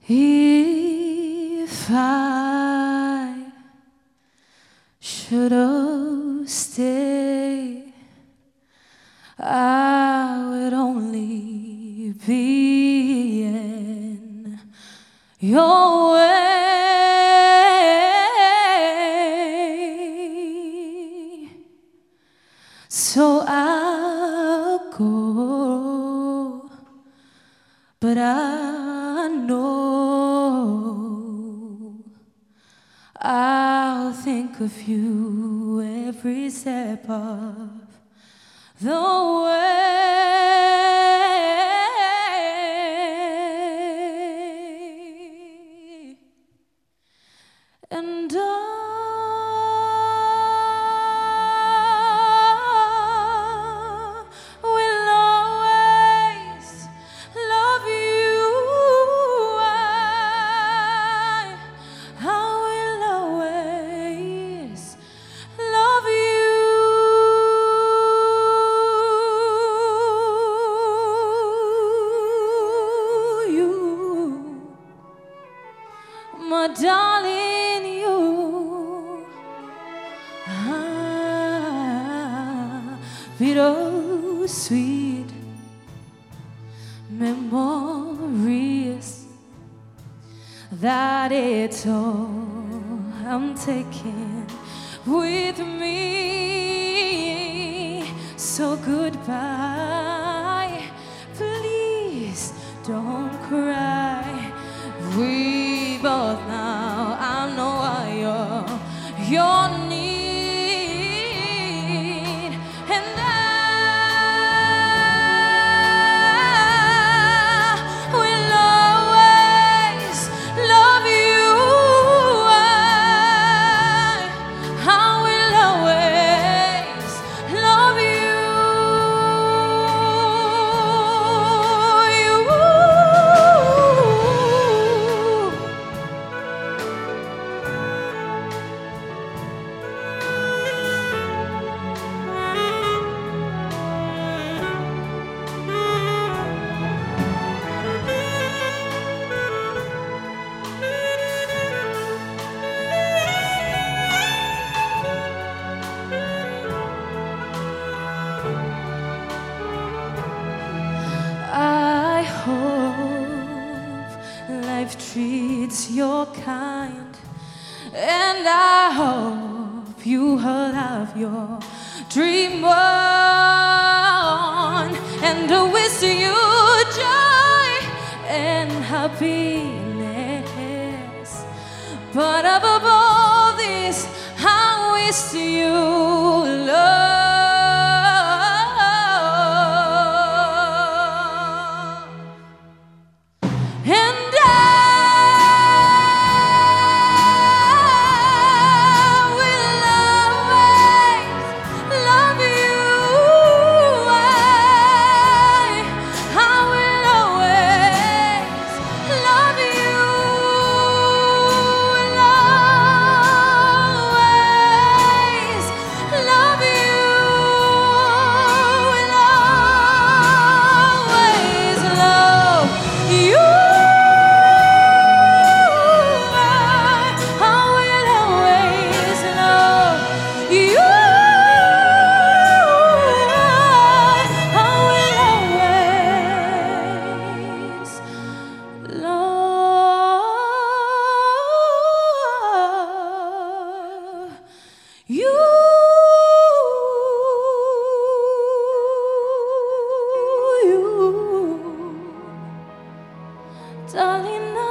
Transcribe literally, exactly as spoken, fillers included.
If I should have stayed, I would only be in your way. So I'll go, but I know I'll think of you every step of the way. And I will always love you. I, I will always love you, you, my darling, you. Ah, bittersweet memories, that it's all I'm taking with me. So goodbye, please don't cry. We both now, I know why you're your need, and I will always love you. I, I will always love you. I hope life treats you kind, and I hope you have your dream on, and I wish you joy and happiness. But above all this, I wish you love. And I will always love you. I, I will always love you. Will always love you. Will always love you. You, you, darling.